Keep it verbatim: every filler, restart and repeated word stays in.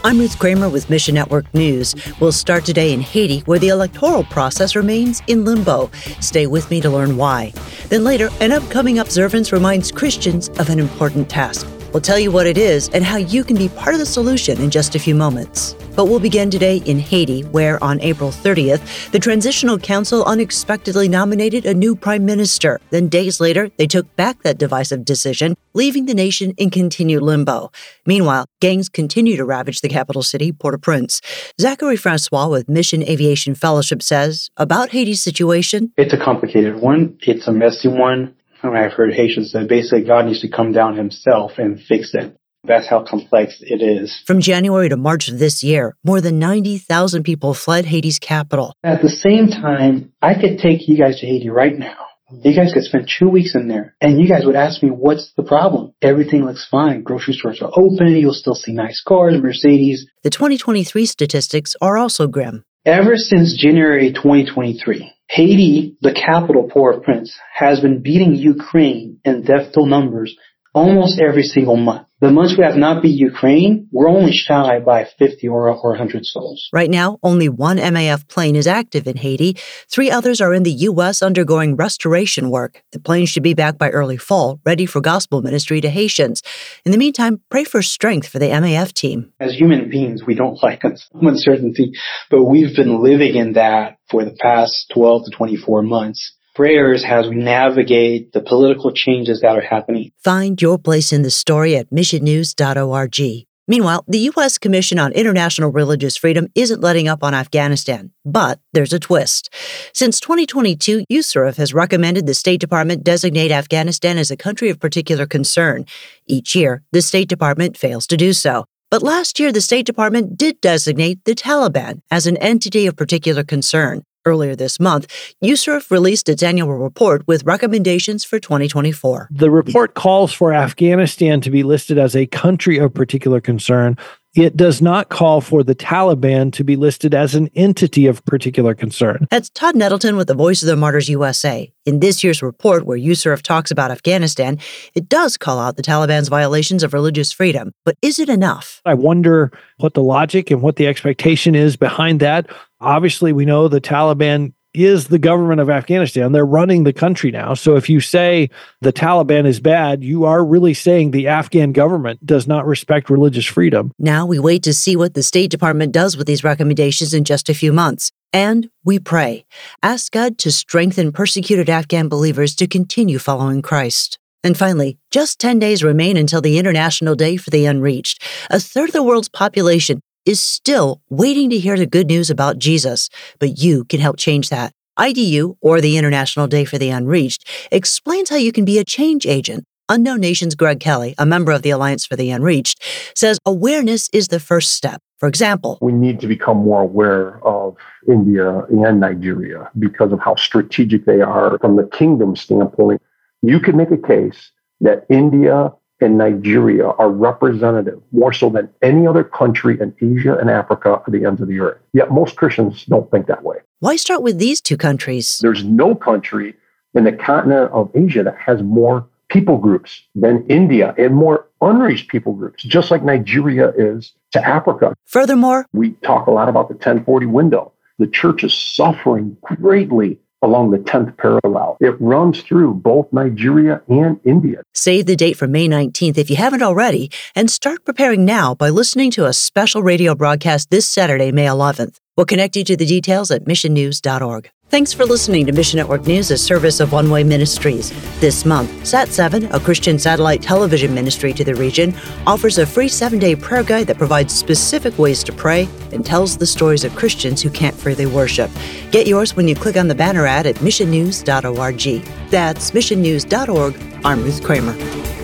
I'm Ruth Kramer with Mission Network News. We'll start today in Haiti, where the electoral process remains in limbo. Stay with me to learn why. Then later, an upcoming observance reminds Christians of an important task. We'll tell you what it is and how you can be part of the solution in just a few moments. But we'll begin today in Haiti, where on April thirtieth, the Transitional Council unexpectedly nominated a new prime minister. Then days later, they took back that divisive decision, leaving the nation in continued limbo. Meanwhile, gangs continue to ravage the capital city, Port-au-Prince. Zachary Francois with Mission Aviation Fellowship says about Haiti's situation. It's a complicated one. It's a messy one. I've heard Haitians say basically God needs to come down himself and fix it. That's how complex it is. From January to March of this year, more than ninety thousand people fled Haiti's capital. At the same time, I could take you guys to Haiti right now. You guys could spend two weeks in there, and you guys would ask me, what's the problem? Everything looks fine. Grocery stores are open. You'll still see nice cars, Mercedes. The twenty twenty-three statistics are also grim. Ever since January twenty twenty-three, Haiti, the capital, Port-au-Prince, has been beating Ukraine in death toll numbers almost every single month. The months we have not beat Ukraine, we're only shy by fifty or one hundred souls. Right now, only one M A F plane is active in Haiti. Three others are in the U S undergoing restoration work. The plane should be back by early fall, ready for gospel ministry to Haitians. In the meantime, pray for strength for the M A F team. As human beings, we don't like uncertainty, but we've been living in that for the past twelve to twenty-four months. Prayers as we navigate the political changes that are happening. Find your place in the story at mission news dot org. Meanwhile, the U S Commission on International Religious Freedom isn't letting up on Afghanistan, but there's a twist. Since twenty twenty-two, USCIRF has recommended the State Department designate Afghanistan as a country of particular concern. Each year, the State Department fails to do so. But last year, the State Department did designate the Taliban as an entity of particular concern. Earlier this month, USCIRF released its annual report with recommendations for twenty twenty-four. The report calls for Afghanistan to be listed as a country of particular concern. It does not call for the Taliban to be listed as an entity of particular concern. That's Todd Nettleton with the Voice of the Martyrs U S A. In this year's report, where USCIRF talks about Afghanistan, it does call out the Taliban's violations of religious freedom. But is it enough? I wonder what the logic and what the expectation is behind that. Obviously, we know the Taliban is the government of Afghanistan. They're running the country now. So if you say the Taliban is bad, you are really saying the Afghan government does not respect religious freedom. Now we wait to see what the State Department does with these recommendations in just a few months. And we pray. Ask God to strengthen persecuted Afghan believers to continue following Christ. And finally, just ten days remain until the International Day for the Unreached. A third of the world's population is still waiting to hear the good news about Jesus, but you can help change that. I D U, or the International Day for the Unreached, explains how you can be a change agent. Unknown Nation's Greg Kelly, a member of the Alliance for the Unreached, says awareness is the first step. For example, we need to become more aware of India and Nigeria because of how strategic they are from the kingdom standpoint. You could make a case that India and Nigeria are representative more so than any other country in Asia and Africa at the ends of the earth. Yet most Christians don't think that way. Why start with these two countries? There's no country in the continent of Asia that has more people groups than India and more unreached people groups, just like Nigeria is to Africa. Furthermore, we talk a lot about the ten forty window. The church is suffering greatly along the tenth parallel. It runs through both Nigeria and India. Save the date for May nineteenth if you haven't already, and start preparing now by listening to a special radio broadcast this Saturday, May eleventh. We'll connect you to the details at mission news dot org. Thanks for listening to Mission Network News, a service of One Way Ministries. This month, Sat seven, a Christian satellite television ministry to the region, offers a free seven-day prayer guide that provides specific ways to pray and tells the stories of Christians who can't freely worship. Get yours when you click on the banner ad at mission news dot org. That's mission news dot org. I'm Ruth Kramer.